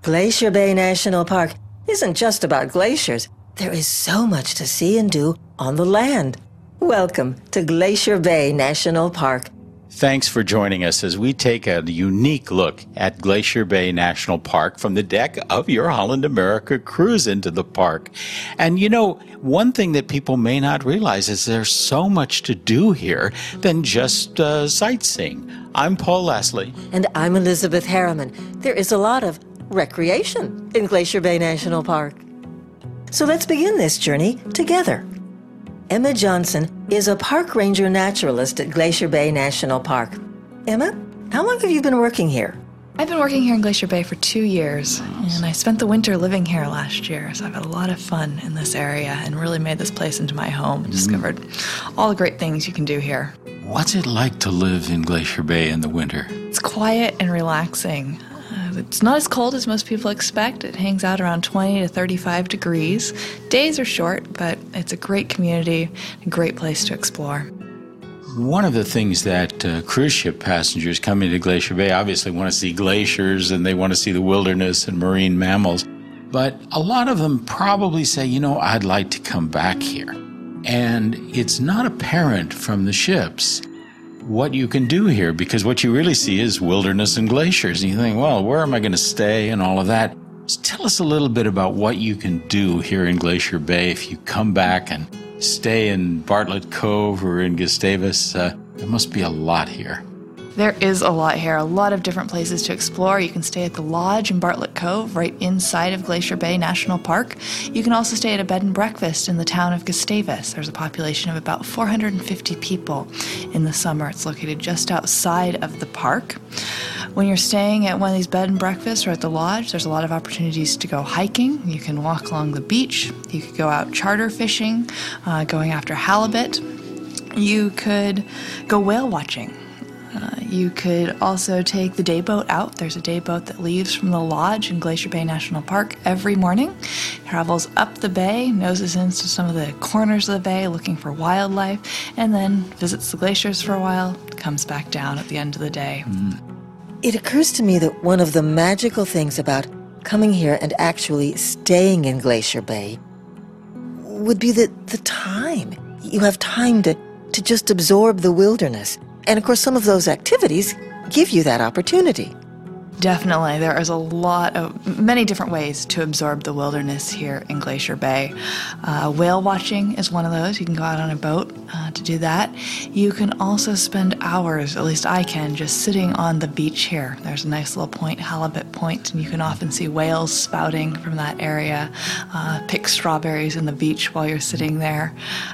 Glacier Bay National Park isn't just about glaciers. There is so much to see and do on the land. Welcome to Glacier Bay National Park. Thanks for joining us as we take a unique look at Glacier Bay National Park from the deck of your Holland America cruise into the park. And you know, one thing that people may not realize is there's so much to do here than just sightseeing. I'm Paul Leslie. And I'm Elizabeth Harriman. There is a lot of recreation in Glacier Bay National Park. So let's begin this journey together. Emma Johnson is a park ranger naturalist at Glacier Bay National Park. Emma, how long have you been working here? I've been working here in Glacier Bay for 2 years, and I spent the winter living here last year, so I've had a lot of fun in this area and really made this place into my home and discovered all the great things you can do here. What's it like to live in Glacier Bay in the winter? It's quiet and relaxing. It's not as cold as most people expect. It hangs out around 20 to 35 degrees. Days are short, but it's a great community, a great place to explore. One of the things that cruise ship passengers coming to Glacier Bay obviously want to see glaciers and they want to see the wilderness and marine mammals. But a lot of them probably say, you know, I'd like to come back here. And it's not apparent from the ships what you can do here, because what you really see is wilderness and glaciers. And you think, well, where am I going to stay and all of that? Just tell us a little bit about what you can do here in Glacier Bay if you come back and stay in Bartlett Cove or in Gustavus. There must be a lot here. There is a lot here, a lot of different places to explore. You can stay at the Lodge in Bartlett Cove, right inside of Glacier Bay National Park. You can also stay at a bed and breakfast in the town of Gustavus. There's a population of about 450 people in the summer. It's located just outside of the park. When you're staying at one of these bed and breakfasts or at the Lodge, there's a lot of opportunities to go hiking. You can walk along the beach. You could go out charter fishing, going after halibut. You could go whale watching. You could also take the day boat out. There's a day boat that leaves from the Lodge in Glacier Bay National Park every morning, travels up the bay, noses into some of the corners of the bay looking for wildlife, and then visits the glaciers for a while, comes back down at the end of the day. It occurs to me that one of the magical things about coming here and actually staying in Glacier Bay would be the time. You have time to just absorb the wilderness. And of course, some of those activities give you that opportunity. Definitely. There is many different ways to absorb the wilderness here in Glacier Bay. Whale watching is one of those. You can go out on a boat to do that. You can also spend hours, at least I can, just sitting on the beach here. There's a nice little point, Halibut Point, and you can often see whales spouting from that area. Pick strawberries in the beach while you're sitting there.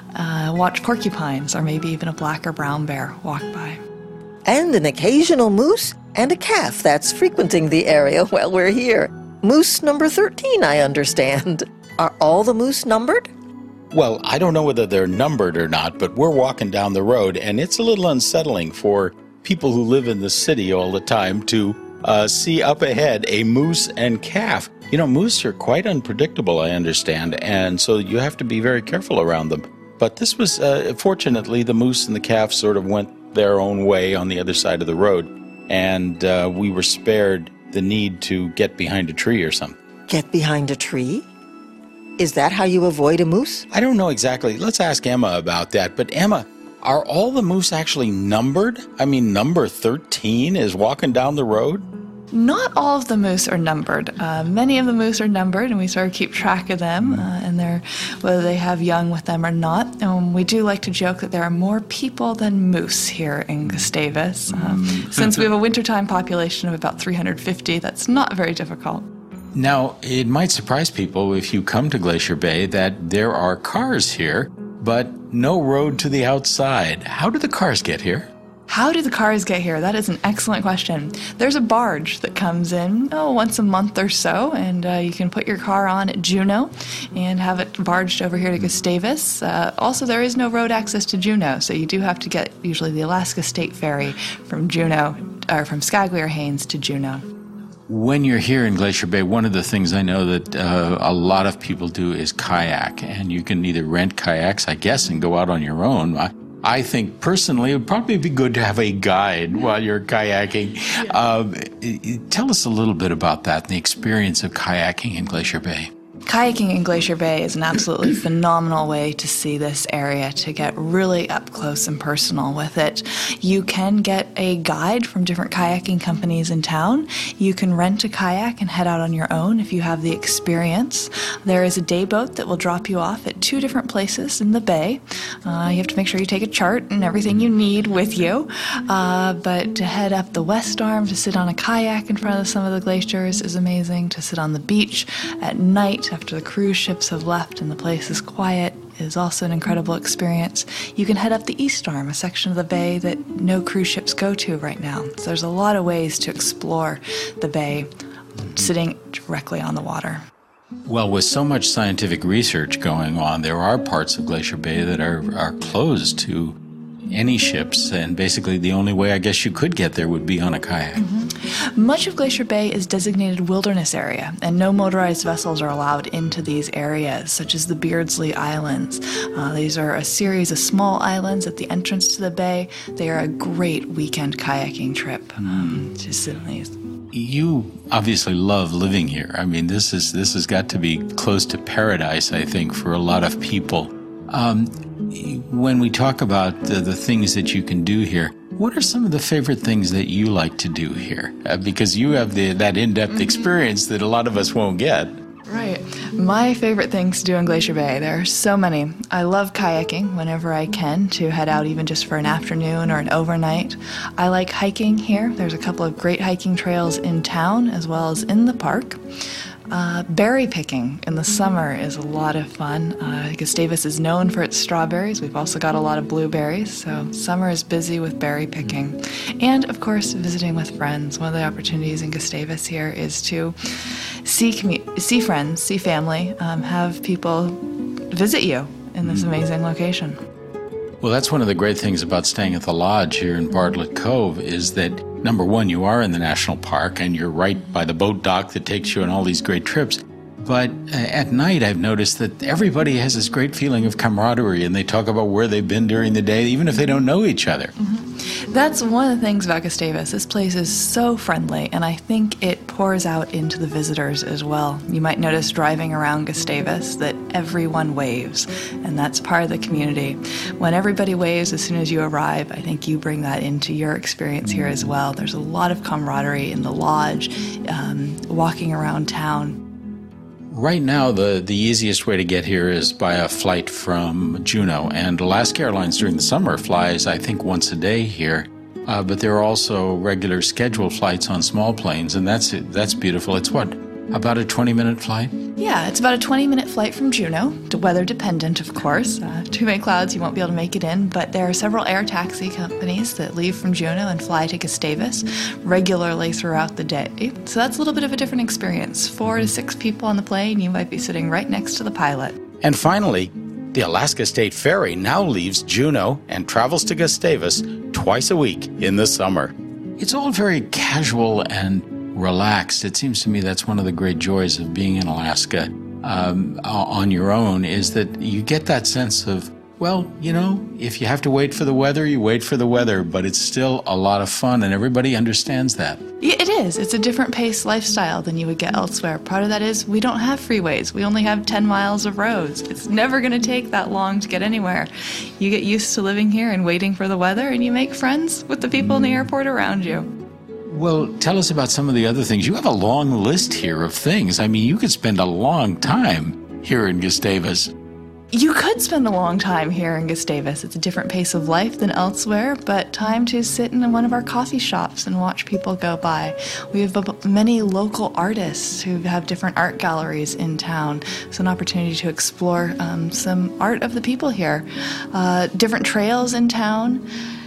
Watch porcupines or maybe even a black or brown bear walk by. And an occasional moose and a calf that's frequenting the area while we're here. Moose number 13, I understand. Are all the moose numbered? Well, I don't know whether they're numbered or not, but we're walking down the road, and it's a little unsettling for people who live in the city all the time to see up ahead a moose and calf. You know, moose are quite unpredictable, I understand, and so you have to be very careful around them. But this was, fortunately, the moose and the calf sort of went their own way on the other side of the road, and we were spared the need to get behind a tree or something. Get behind a tree? Is that how you avoid a moose? I don't know exactly. Let's ask Emma about that. But Emma, are all the moose actually numbered? I mean, number 13 is walking down the road? Not all of the moose are numbered. Many of the moose are numbered, and we sort of keep track of them, and whether they have young with them or not. And we do like to joke that there are more people than moose here in Gustavus. Since we have a wintertime population of about 350, that's not very difficult. Now, it might surprise people if you come to Glacier Bay that there are cars here, but no road to the outside. How do the cars get here? How do the cars get here? That is an excellent question. There's a barge that comes in once a month or so, and you can put your car on at Juneau and have it barged over here to Gustavus. Also, there is no road access to Juneau, so you do have to get usually the Alaska State Ferry from Juneau, or from Skagway or Haines to Juneau. When you're here in Glacier Bay, one of the things I know that a lot of people do is kayak, and you can either rent kayaks, I guess, and go out on your own. I think personally it would probably be good to have a guide while you're kayaking. Tell us a little bit about that and the experience of kayaking in Glacier Bay. Kayaking in Glacier Bay is an absolutely phenomenal way to see this area, to get really up close and personal with it. You can get a guide from different kayaking companies in town. You can rent a kayak and head out on your own if you have the experience. There is a day boat that will drop you off at 2 different places in the bay. You have to make sure you take a chart and everything you need with you. But to head up the West Arm, to sit on a kayak in front of some of the glaciers is amazing. To sit on the beach at night after the cruise ships have left and the place is quiet is also an incredible experience. You can head up the East Arm, a section of the bay that no cruise ships go to right now. So there's a lot of ways to explore the bay sitting directly on the water. Well, with so much scientific research going on, there are parts of Glacier Bay that are closed to any ships, and basically the only way I guess you could get there would be on a kayak. Much of Glacier Bay is designated wilderness area, and no motorized vessels are allowed into these areas, such as the Beardsley Islands. These are a series of small islands at the entrance to the bay. They are a great weekend kayaking trip to Sydney. You obviously love living here. I mean, this has got to be close to paradise, I think, for a lot of people. When we talk about the things that you can do here, what are some of the favorite things that you like to do here? Because you have that in-depth experience that a lot of us won't get. Right. My favorite things to do in Glacier Bay, there are so many. I love kayaking whenever I can, to head out even just for an afternoon or an overnight. I like hiking here. There's a couple of great hiking trails in town as well as in the park. Berry picking in the summer is a lot of fun. Gustavus is known for its strawberries. We've also got a lot of blueberries, so summer is busy with berry picking. And, of course, visiting with friends. One of the opportunities in Gustavus here is to see friends, see family, have people visit you in this amazing location. Well, that's one of the great things about staying at the lodge here in Bartlett Cove is that, number one, you are in the national park and you're right by the boat dock that takes you on all these great trips. But at night, I've noticed that everybody has this great feeling of camaraderie and they talk about where they've been during the day, even if they don't know each other. That's one of the things about Gustavus. This place is so friendly, and I think it pours out into the visitors as well. You might notice driving around Gustavus that everyone waves, and that's part of the community. When everybody waves as soon as you arrive, I think you bring that into your experience here as well. There's a lot of camaraderie in the lodge, walking around town. Right now, the easiest way to get here is by a flight from Juneau, and Alaska Airlines during the summer flies, I think, once a day here. But there are also regular scheduled flights on small planes, and that's beautiful. It's what, about a 20-minute flight? Yeah, it's about a 20-minute flight from Juneau, weather dependent, of course. Too many clouds, you won't be able to make it in, but there are several air taxi companies that leave from Juneau and fly to Gustavus regularly throughout the day. So that's a little bit of a different experience. 4 to 6 people on the plane, you might be sitting right next to the pilot. And finally, the Alaska State Ferry now leaves Juneau and travels to Gustavus twice a week in the summer. It's all very casual and relaxed. It seems to me that's one of the great joys of being in Alaska on your own, is that you get that sense of, well, you know, if you have to wait for the weather, you wait for the weather, but it's still a lot of fun, and everybody understands that. Yeah, it is. It's a different pace lifestyle than you would get elsewhere. Part of that is we don't have freeways. We only have 10 miles of roads. It's never going to take that long to get anywhere. You get used to living here and waiting for the weather, and you make friends with the people in the airport around you. Well, tell us about some of the other things. You have a long list here of things. I mean, you could spend a long time here in Gustavus. You could spend a long time here in Gustavus. It's a different pace of life than elsewhere, but time to sit in one of our coffee shops and watch people go by. We have many local artists who have different art galleries in town, so an opportunity to explore some art of the people here. Different trails in town.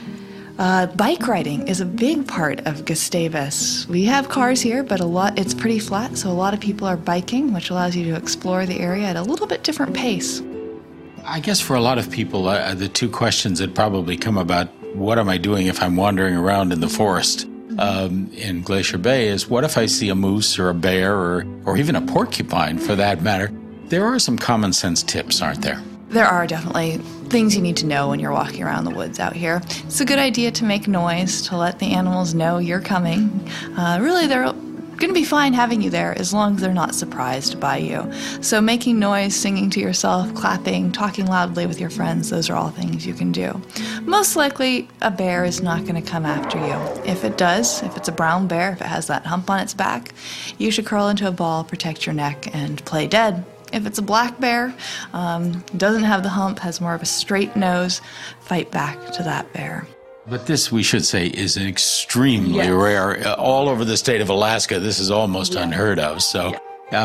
Bike riding is a big part of Gustavus. We have cars here, but it's pretty flat, so a lot of people are biking, which allows you to explore the area at a little bit different pace. I guess for a lot of people, the two questions that probably come about, what am I doing if I'm wandering around in the forest in Glacier Bay, is what if I see a moose or a bear or even a porcupine for that matter? There are some common sense tips, aren't there? There are definitely things you need to know when you're walking around the woods out here. It's a good idea to make noise to let the animals know you're coming. Really, they're going to be fine having you there as long as they're not surprised by you. So making noise, singing to yourself, clapping, talking loudly with your friends, those are all things you can do. Most likely, a bear is not going to come after you. If it does, if it's a brown bear, if it has that hump on its back, you should curl into a ball, protect your neck, and play dead. If it's a black bear, doesn't have the hump, has more of a straight nose, fight back to that bear. But this, we should say, is extremely rare. All over the state of Alaska, this is almost unheard of. So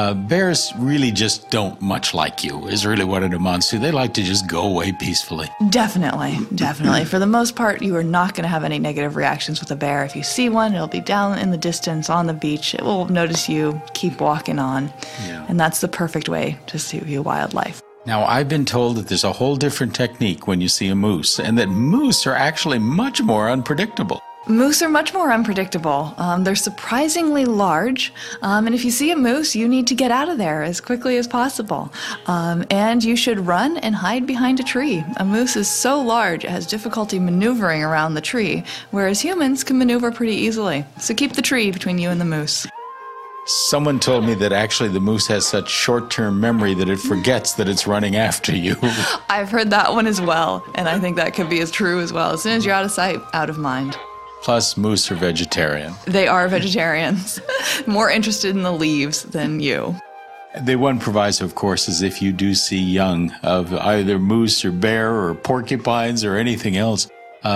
bears really just don't much like you, is really what it amounts to. They like to just go away peacefully. Definitely. For the most part, you are not going to have any negative reactions with a bear. If you see one, it'll be down in the distance on the beach. It will notice you, keep walking on. Yeah. And that's the perfect way to see wildlife. Now, I've been told that there's a whole different technique when you see a moose, and that moose are actually much more unpredictable. Moose are much more unpredictable. They're surprisingly large, and if you see a moose, you need to get out of there as quickly as possible. And you should run and hide behind a tree. A moose is so large, it has difficulty maneuvering around the tree, whereas humans can maneuver pretty easily. So keep the tree between you and the moose. Someone told me that actually the moose has such short-term memory that it forgets that it's running after you. I've heard that one as well, and I think that could be as true as well. As soon as you're out of sight, out of mind. Plus, moose are vegetarian. They are vegetarians. More interested in the leaves than you. The one proviso, of course, is if you do see young of either moose or bear or porcupines or anything else,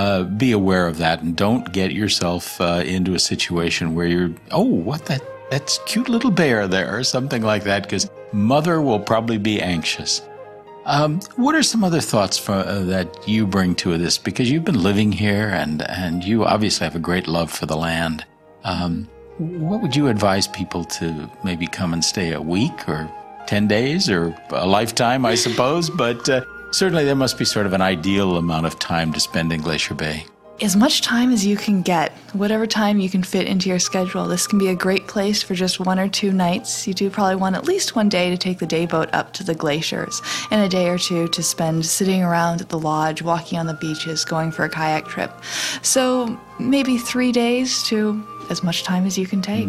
be aware of that and don't get yourself into a situation where you're, that's cute little bear there, or something like that, because mother will probably be anxious. What are some other thoughts that you bring to this? Because you've been living here, and you obviously have a great love for the land. What would you advise people to maybe come and stay a week or 10 days or a lifetime, I suppose? But certainly there must be sort of an ideal amount of time to spend in Glacier Bay. As much time as you can get, whatever time you can fit into your schedule. This can be a great place for just 1 or 2 nights. You do probably want at least one day to take the day boat up to the glaciers, and a day or two to spend sitting around at the lodge, walking on the beaches, going for a kayak trip. So maybe 3 days to as much time as you can take.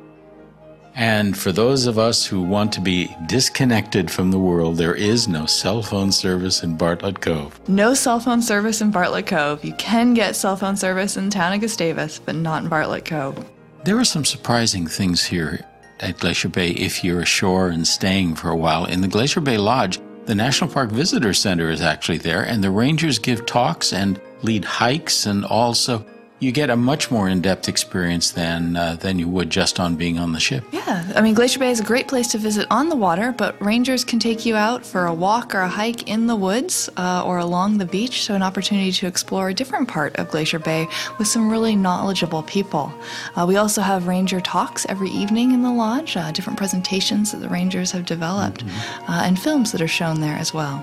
And for those of us who want to be disconnected from the world, there is no cell phone service in Bartlett Cove. No cell phone service in Bartlett Cove. You can get cell phone service in the town of Gustavus, but not in Bartlett Cove. There are some surprising things here at Glacier Bay if you're ashore and staying for a while. In the Glacier Bay Lodge, the National Park Visitor Center is actually there, and the rangers give talks and lead hikes, and also you get a much more in-depth experience than you would just on being on the ship. Yeah, I mean, Glacier Bay is a great place to visit on the water, but rangers can take you out for a walk or a hike in the woods or along the beach, so an opportunity to explore a different part of Glacier Bay with some really knowledgeable people. We also have ranger talks every evening in the lodge, different presentations that the rangers have developed, and films that are shown there as well.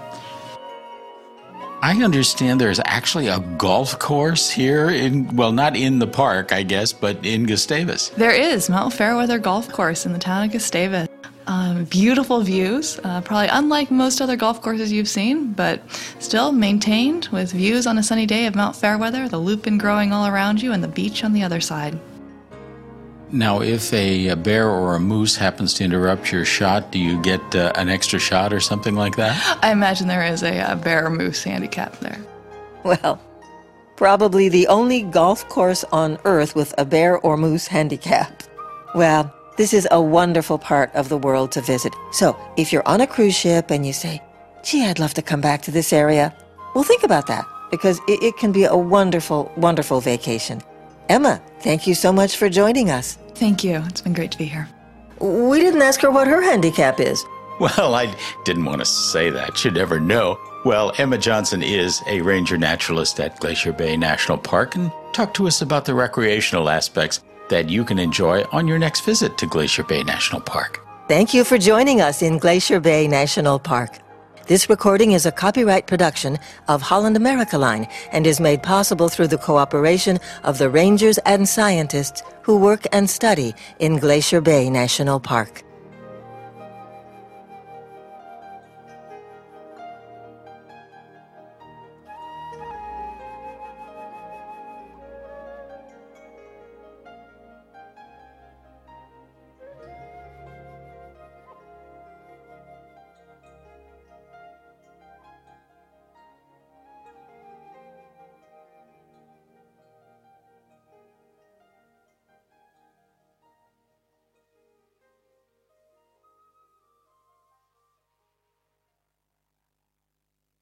I understand there's actually a golf course here not in the park, I guess, but in Gustavus. There is Mount Fairweather Golf Course in the town of Gustavus. Beautiful views, probably unlike most other golf courses you've seen, but still maintained with views on a sunny day of Mount Fairweather, the lupin growing all around you, and the beach on the other side. Now, if a bear or a moose happens to interrupt your shot, do you get an extra shot or something like that? I imagine there is a bear or moose handicap there. Well, probably the only golf course on Earth with a bear or moose handicap. Well, this is a wonderful part of the world to visit. So, if you're on a cruise ship and you say, gee, I'd love to come back to this area, well, think about that, because it can be a wonderful, wonderful vacation. Emma, thank you so much for joining us. Thank you. It's been great to be here. We didn't ask her what her handicap is. Well, I didn't want to say that. She'd never know. Well, Emma Johnson is a ranger naturalist at Glacier Bay National Park and talked to us about the recreational aspects that you can enjoy on your next visit to Glacier Bay National Park. Thank you for joining us in Glacier Bay National Park. This recording is a copyright production of Holland America Line and is made possible through the cooperation of the rangers and scientists who work and study in Glacier Bay National Park.